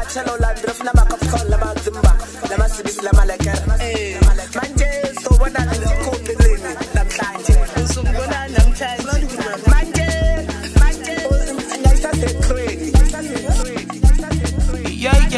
ukhathela ulandre funa bakafikola bazimba namasibisi lamalekere manje sobona ngikupheleni namhlanje usungibona namhlanje manje ngayisase crazy yeah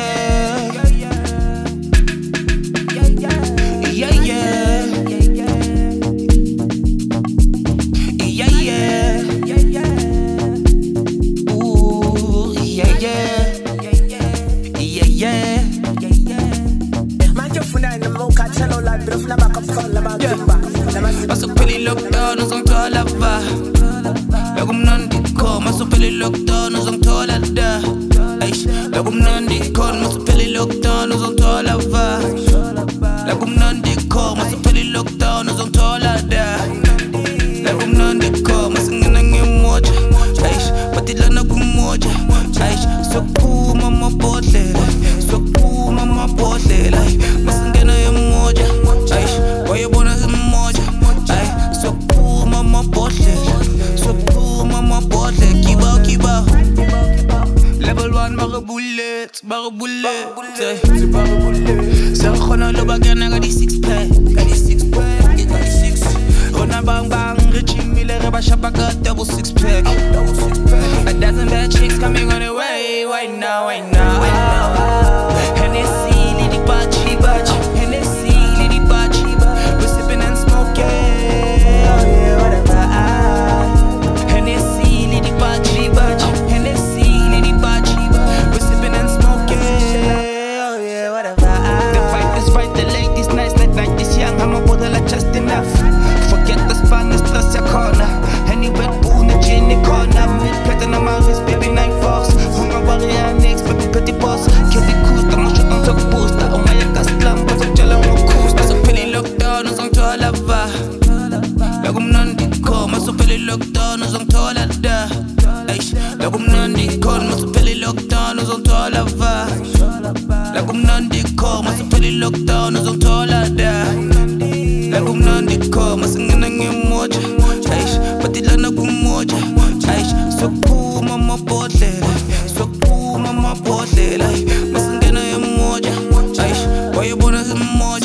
Masupili lockdown uzongithola va Lokumnandi khona masupili lockdown uzongithola da Lokumnandi khona masupili lockdown uzongithola va Lokumnandi khona masupili lockdown uzongithola da Lokumnandi khona masingena ngemoja batilana kumoja sokuphuma amabhodlela sokuphuma amabhodlela masingena yemoja wayebona zimoja sokuphuma amabhodlela sokuphuma amabhodlela kiba level 1 bullet sekhona lo bakena ka di 6 pack rona bang rechimile re ba shapa ka double 6 pack a dozen bad chicks coming on the way right now Hennessy lady bachi Hennessy lady bachi we sipping and smoking whatever Hennessy lady bachi Hennessy lady bachi we sipping and smoking whatever the fight is right the ladies nice like this young I'm a bottle like just enough forget the Spanish plus your corner any Red Bull na gin in corner mid pattern on my wrist baby 9 force hunger warrior next baby pretty boss kill the cool I'm not shooting to boost that on my gas lamp but I'm jelly on coast so pili lockdown uzongithola va Lokumnandi khona masupili lockdown uzongithola da Lokumnandi khona masupili lockdown uzongithola va Lokumnandi khona masupili lockdown uzongithola da Lokumnandi khona masingena ngemoja batilana kumoja sokuphuma amabhodlela sokuphuma amabhodlela masingena yemoja wayebona zimoja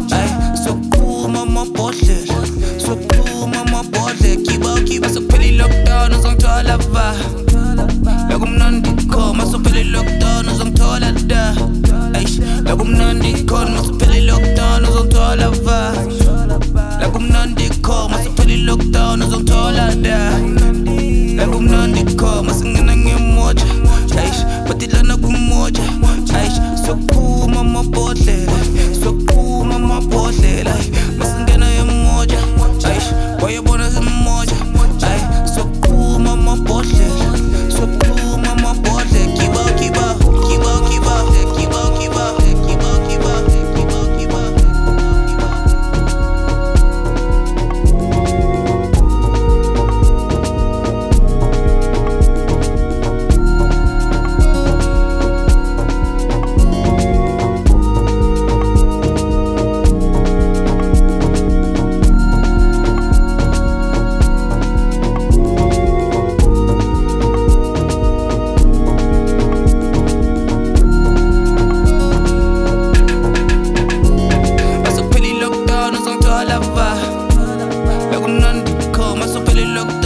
sokuphuma amabhodlela sokuphuma amabhodlela kiba sokupheli lockdown uzongithola va Lokumnandi khona masupeli lockdown uzongithola da Lokumnandi khona masupeli lockdown uzongithola va Lokumnandi khona masupeli lockdown uzongithola da Lokumnandi khona masingena ngemoja batilana kumoja sokuphuma amabhodlela sokuphuma amabhodlela masingena yemoja wayebona zimoja sokuphuma amabhodlela sokuphuma amabhodlela kiba Lokumnandi khona masupili lockdown